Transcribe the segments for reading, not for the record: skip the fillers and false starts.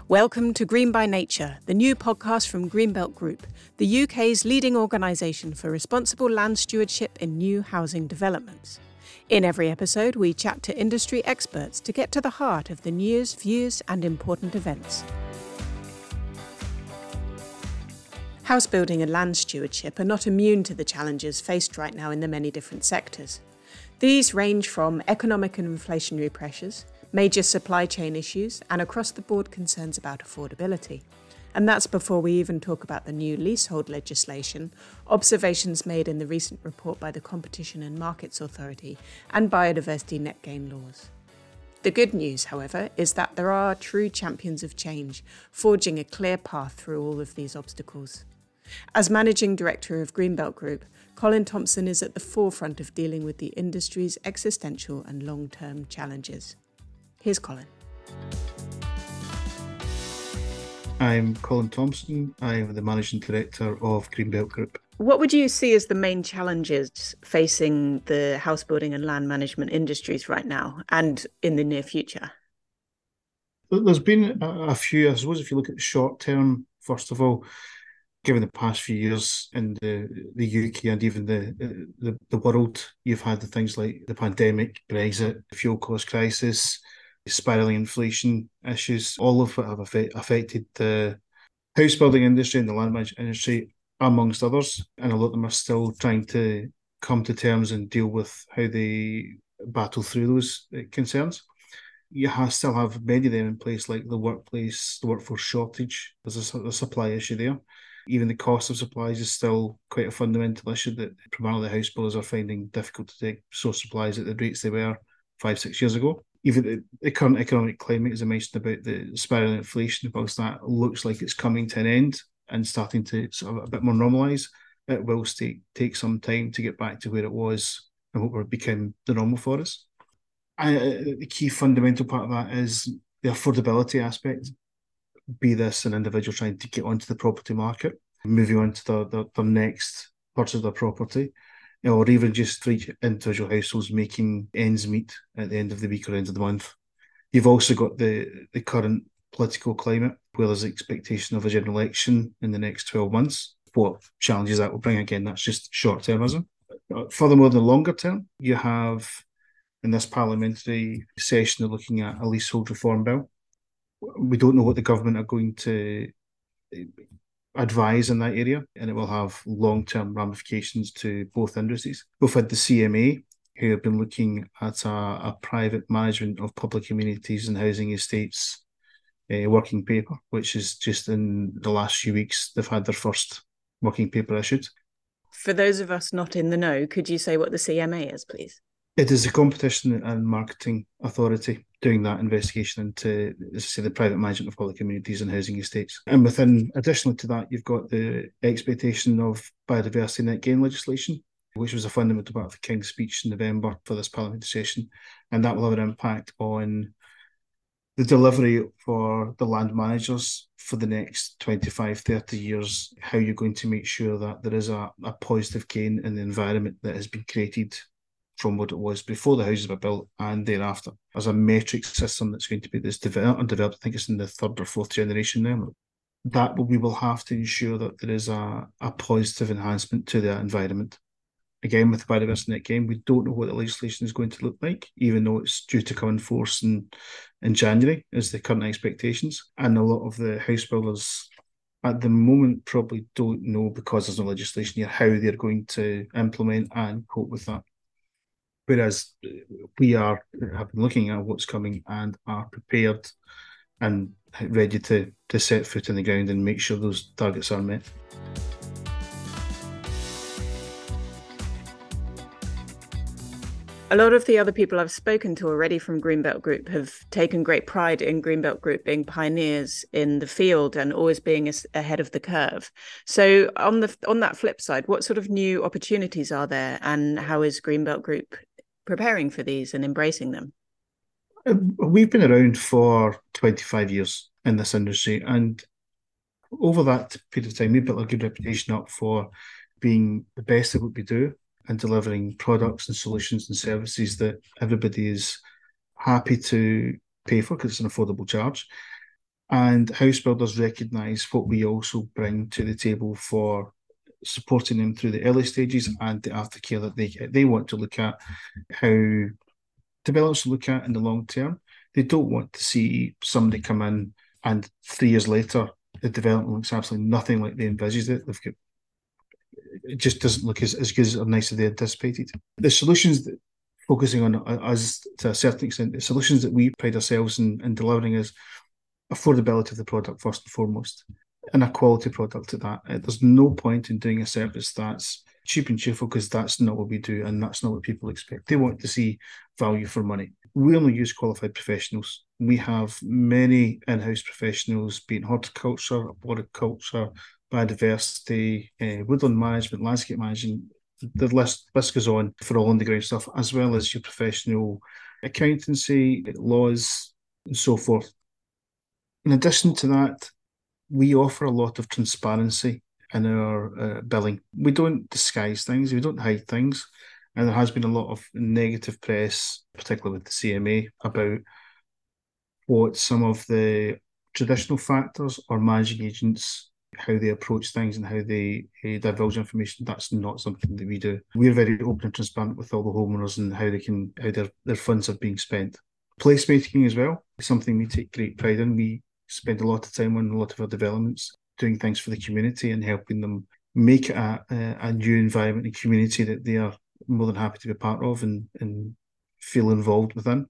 Welcome to Green by Nature, the new podcast from Greenbelt Group, the UK's leading organisation for responsible land stewardship in new housing developments. In every episode, we chat to industry experts to get to the heart of the news, views and important events. House building and land stewardship are not immune to the challenges faced right now in the many different sectors. These range from economic and inflationary pressures, major supply chain issues and across-the-board concerns about affordability. And that's before we even talk about the new leasehold legislation, observations made in the recent report by the Competition and Markets Authority, and biodiversity net gain laws. The good news, however, is that there are true champions of change, forging a clear path through all of these obstacles. As Managing Director of Greenbelt Group, Colin Thompson is at the forefront of dealing with the industry's existential and long-term challenges. Here's Colin. I'm Colin Thompson. I'm the Managing Director of Greenbelt Group. What would you see as the main challenges facing the house building and land management industries right now and in the near future? There's been a few, I suppose, if you look at the short term, first of all, given the past few years in the UK and even the world, you've had the things like the pandemic, Brexit, fuel cost crisis, spiralling inflation issues, all of it have affected the house building industry and the land management industry, amongst others. And a lot of them are still trying to come to terms and deal with how they battle through those concerns. You still have many of them in place, like the workforce shortage. There's a supply issue there. Even the cost of supplies is still quite a fundamental issue that primarily the house builders are finding difficult to source supplies at the rates they were 5-6 years ago. Even the current economic climate, as I mentioned about the spiraling inflation, whilst that looks like it's coming to an end and starting to sort of a bit more normalise, it will take some time to get back to where it was and what became the normal for us. The key fundamental part of that is the affordability aspect. Be this an individual trying to get onto the property market, moving on to their next purchase of their property, or even just for each individual households making ends meet at the end of the week or end of the month. You've also got the current political climate, where there's an expectation of a general election in the next 12 months. What challenges that will bring, again, that's just short-termism. Furthermore, the longer term, you have in this parliamentary session, they're looking at a leasehold reform bill. We don't know what the government are going to advise in that area, and it will have long-term ramifications to both industries. We've had the CMA, who have been looking at a private management of public communities and housing estates working paper, which is just in the last few weeks, they've had their first working paper issued. For those of us not in the know, could you say what the CMA is, please? It is the Competition and Marketing Authority doing that investigation into, as I say, the private management of public communities and housing estates. And additionally to that, you've got the expectation of biodiversity net gain legislation, which was a fundamental part of the King's speech in November for this parliamentary session. And that will have an impact on the delivery for the land managers for the next 25, 30 years, how you're going to make sure that there is a positive gain in the environment that has been created from what it was before the houses were built and thereafter. There's a metric system that's going to be developed. I think it's in the third or fourth generation now. We will have to ensure that there is a positive enhancement to the environment. Again, with the biodiversity net gain, we don't know what the legislation is going to look like, even though it's due to come in force in January, is the current expectations. And a lot of the house builders at the moment probably don't know, because there's no legislation here, how they're going to implement and cope with that. Whereas we have been looking at what's coming and are prepared and ready to set foot in the ground and make sure those targets are met. A lot of the other people I've spoken to already from Greenbelt Group have taken great pride in Greenbelt Group being pioneers in the field and always being ahead of the curve. So on that flip side, what sort of new opportunities are there, and how is Greenbelt Group preparing for these and embracing them? We've been around for 25 years in this industry, and over that period of time, we've built a good reputation up for being the best at what we do and delivering products and solutions and services that everybody is happy to pay for because it's an affordable charge. And house builders recognise what we also bring to the table for supporting them through the early stages and the aftercare that they get. They want to look at how developers look at in the long term. They don't want to see somebody come in and 3 years later the development looks absolutely nothing like they envisaged it. It just doesn't look as good or nice as they anticipated. The solutions that focusing on us to a certain extent, the solutions that we pride ourselves in delivering is affordability of the product first and foremost, and a quality product at that. There's no point in doing a service that's cheap and cheerful because that's not what we do and that's not what people expect. They want to see value for money. We only use qualified professionals. We have many in-house professionals, be it horticulture, arboriculture, biodiversity, woodland management, landscape management. The list goes on for all on-the-ground stuff, as well as your professional accountancy, laws, and so forth. In addition to that, we offer a lot of transparency in our billing. We don't disguise things, we don't hide things. And there has been a lot of negative press, particularly with the CMA, about what some of the traditional factors or managing agents, how they approach things and how they divulge information. That's not something that we do. We're very open and transparent with all the homeowners and how their funds are being spent. Placemaking as well is something we take great pride in. We spend a lot of time on a lot of our developments, doing things for the community and helping them make it a new environment and community that they are more than happy to be part of and feel involved within.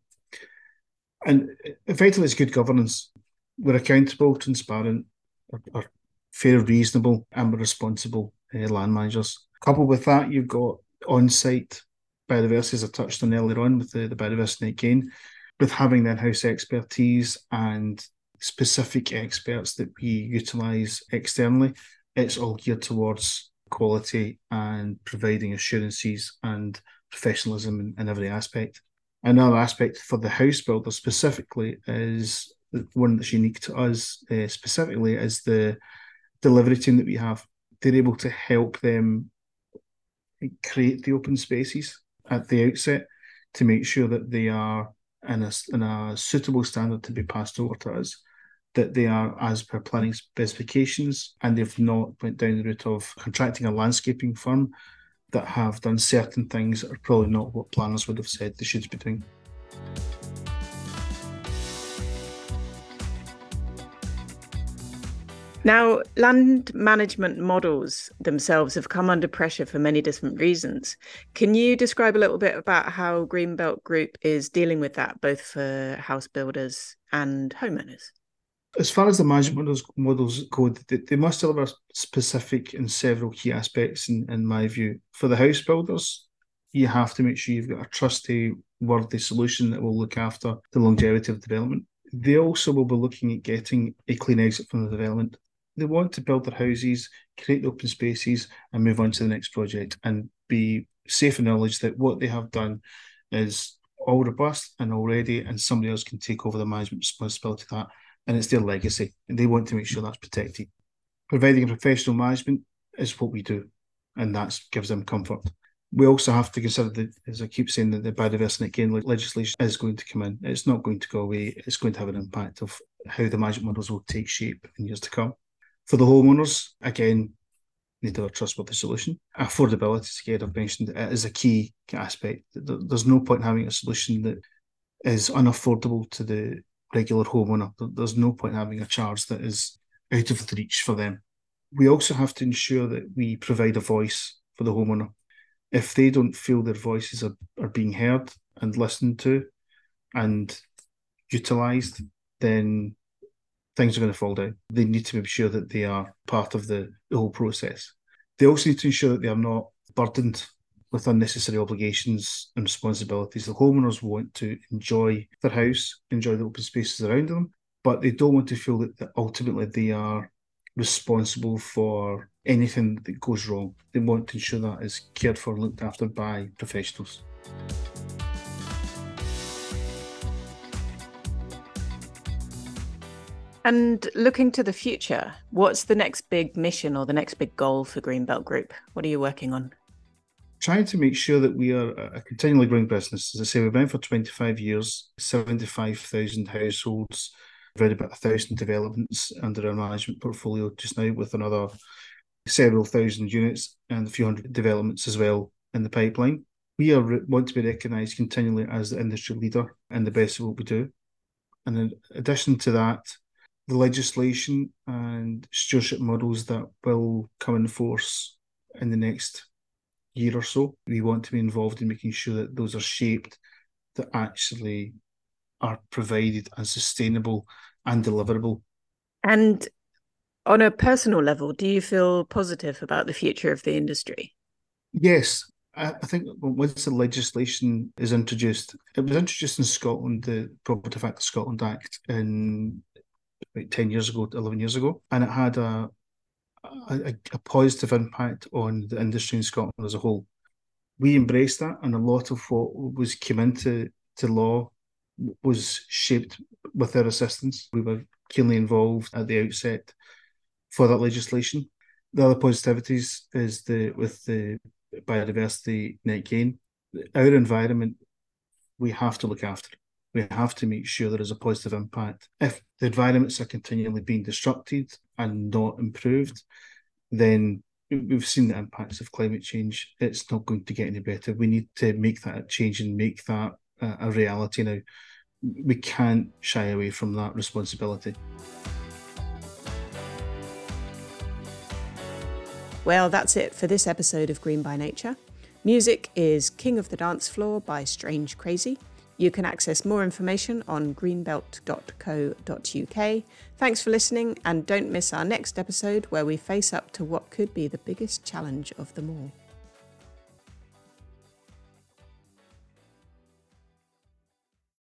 And effectively, it's good governance. We're accountable, transparent, are fair, reasonable, and we're responsible land managers. Coupled with that, you've got on-site biodiversity, as I touched on earlier on with the biodiversity net gain, with having the in-house expertise and specific experts that we utilise externally. It's all geared towards quality and providing assurances and professionalism in every aspect. Another aspect for the house builder specifically is one that's unique to us specifically is the delivery team that we have. They're able to help them create the open spaces at the outset to make sure that they are in a suitable standard to be passed over to us, that they are as per planning specifications, and they've not went down the route of contracting a landscaping firm that have done certain things that are probably not what planners would have said they should be doing. Now, land management models themselves have come under pressure for many different reasons. Can you describe a little bit about how Greenbelt Group is dealing with that, both for house builders and homeowners? As far as the management models go, they must deliver specific and several key aspects in my view. For the house builders, you have to make sure you've got a trustworthy solution that will look after the longevity of development. They also will be looking at getting a clean exit from the development. They want to build their houses, create the open spaces, and move on to the next project and be safe in knowledge that what they have done is all robust and all ready, and somebody else can take over the management responsibility of that. And it's their legacy, and they want to make sure that's protected. Providing professional management is what we do, and that gives them comfort. We also have to consider that, as I keep saying, that the biodiversity net gain legislation is going to come in. It's not going to go away. It's going to have an impact of how the management models will take shape in years to come. For the homeowners, again, need to have a trustworthy solution. Affordability, again, I've mentioned, it is a key aspect. There's no point in having a solution that is unaffordable to the regular homeowner. There's no point in having a charge that is out of the reach for them. We also have to ensure that we provide a voice for the homeowner. If they don't feel their voices are being heard and listened to and utilised, then things are going to fall down. They need to be sure that they are part of the whole process. They also need to ensure that they are not burdened with unnecessary obligations and responsibilities. The homeowners want to enjoy their house, enjoy the open spaces around them, but they don't want to feel that ultimately they are responsible for anything that goes wrong. They want to ensure that is cared for and looked after by professionals. And looking to the future, what's the next big mission or the next big goal for Greenbelt Group? What are you working on? Trying to make sure that we are a continually growing business. As I say, we've been for 25 years, 75,000 households, We've read about 1,000 developments under our management portfolio just now, with another several thousand units and a few hundred developments as well in the pipeline. We want to be recognised continually as the industry leader and the best of what we do. And in addition to that, the legislation and stewardship models that will come in force in the next year or so, we want to be involved in making sure that those are shaped that actually are provided and sustainable and deliverable. And on a personal level, do you feel positive about the future of the industry? Yes. I think once the legislation is introduced, it was introduced in Scotland, the Property Factor Scotland Act, in about 10 years ago, 11 years ago, and it had a positive impact on the industry in Scotland as a whole. We embraced that, and a lot of what came into law was shaped with their assistance. We were keenly involved at the outset for that legislation. The other positivities is with the biodiversity net gain. Our environment, we have to look after it. We have to make sure there is a positive impact. If the environments are continually being disrupted and not improved, then we've seen the impacts of climate change. It's not going to get any better. We need to make that a change and make that a reality now. We can't shy away from that responsibility. Well, that's it for this episode of Green by Nature. Music is King of the Dance Floor by Strange Crazy. You can access more information on greenbelt.co.uk. Thanks for listening, and don't miss our next episode where we face up to what could be the biggest challenge of them all.